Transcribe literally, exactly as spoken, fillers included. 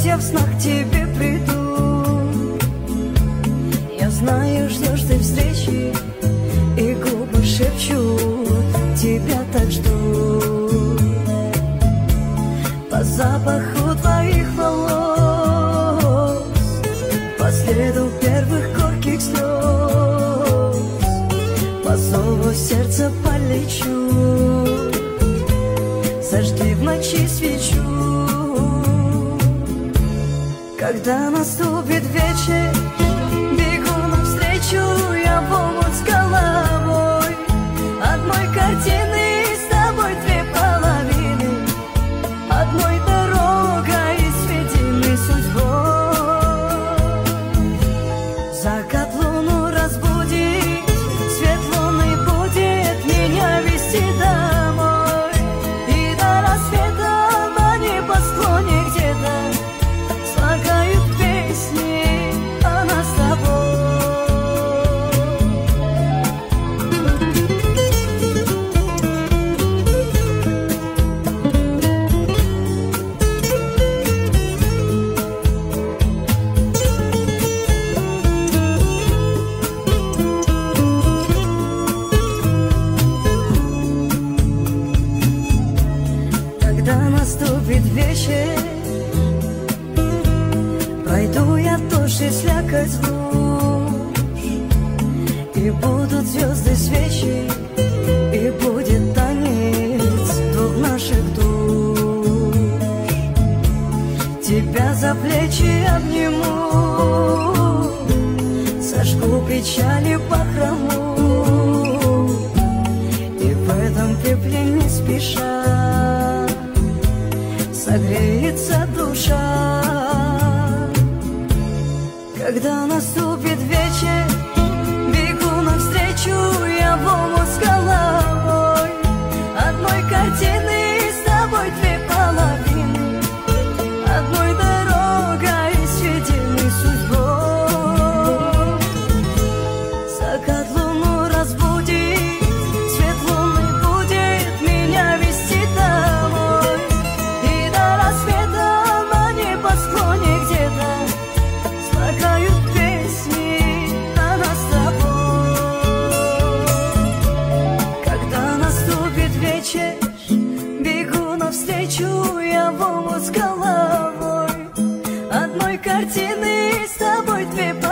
я в снах к тебе приду. Я знаю, ждешь ты встречи, и губы шепчут, тебя так жду. По запаху твоих волос, по следу первых горьких слез, по зову сердца полечу, зажги в ночи свечу. Когда наступит вечер, бегу навстречу я в омут с головой. Одной картины с тобой две половины, одной дорогой сведены судьбой. Закат луну разбудит, свет луны будет меня вести домой. И до рассвета на небосклоне где-то слагают песни о нас с тобой. Когда наступит вечер, пройду я дождь и слякоть луж, и будут звезды свечи, и будет танец двух наших душ. Тебя за плечи обниму, сожгу печали бахрому, и в этом пепле не спеша согреется душа. Когда наступит вечер, бегу навстречу я в омут с головой. Одной картины с тобой две половины, одной дорогой сведены судьбой. Закат луну разбудит, свет луны будет меня вести домой. И до рассвета на небосклоне где-то слагают песни о нас с тобой. Когда наступит вечер, бегу навстречу я в омут с головой. Одной картины с тобой две